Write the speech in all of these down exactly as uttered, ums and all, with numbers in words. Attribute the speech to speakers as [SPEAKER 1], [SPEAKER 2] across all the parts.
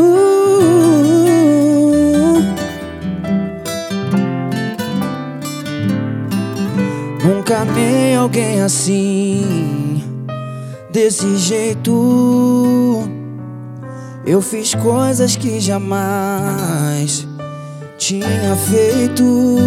[SPEAKER 1] uh, Nunca amei alguém assim, desse jeito. Eu fiz coisas que jamais tinha feito.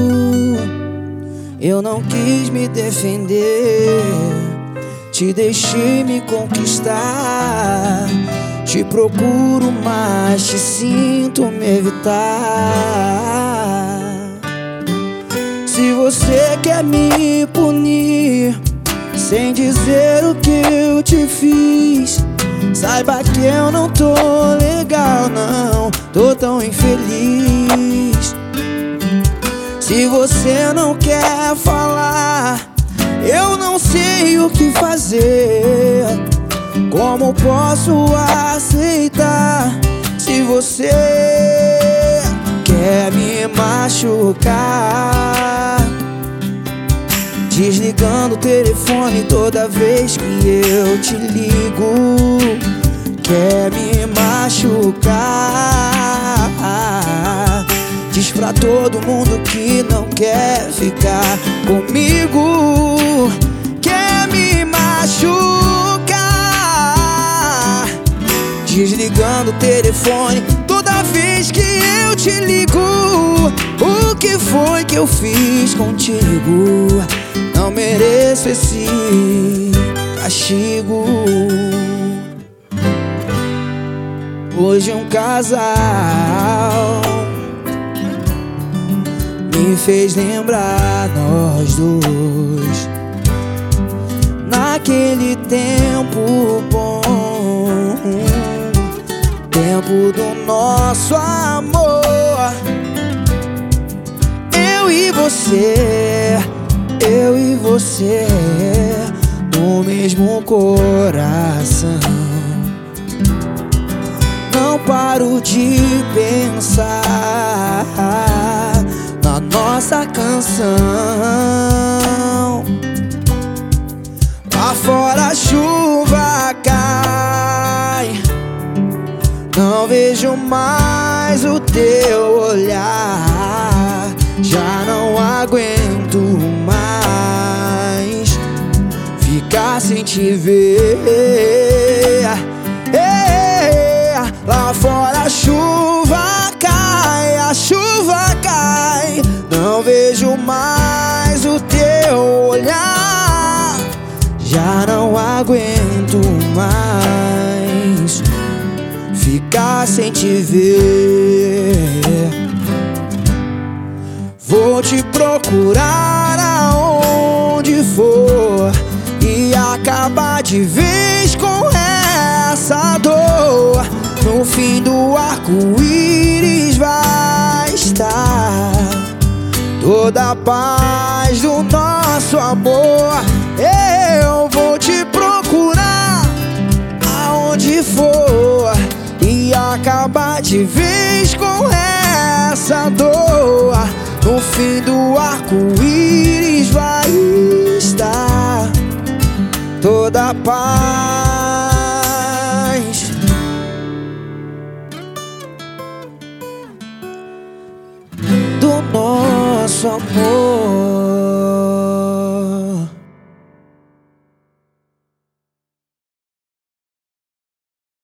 [SPEAKER 1] Eu não quis me defender, te deixei me conquistar. Te procuro, mas te sinto me evitar. Se você quer me punir sem dizer o que eu te fiz, saiba que eu não tô legal, não, tô tão infeliz. Se você não quer falar, eu não sei o que fazer. Como posso aceitar se você quer me machucar? Desligando o telefone toda vez que eu te ligo. Quer me machucar? Diz pra todo mundo que não quer ficar comigo. Quer me machucar? Desligando o telefone toda vez que eu te ligo. O que foi que eu fiz contigo? Não mereço esse castigo. Hoje um casal me fez lembrar nós dois, naquele tempo bom, tempo do nosso amor. Eu e você, eu e você, no mesmo coração. Não paro de pensar na nossa canção. Lá fora a chuva cai, não vejo mais o teu olhar. Já não aguento mais ficar sem te ver. Lá fora a chuva cai, a chuva cai, não vejo mais o teu olhar. Já não aguento mais ficar sem te ver. Vou te procurar aonde for e acabar de vez com essa dor. No fim do arco-íris vai estar toda a paz do nosso amor. Eu vou te procurar aonde for e acabar de vez com essa dor. No fim do arco-íris vai estar toda a paz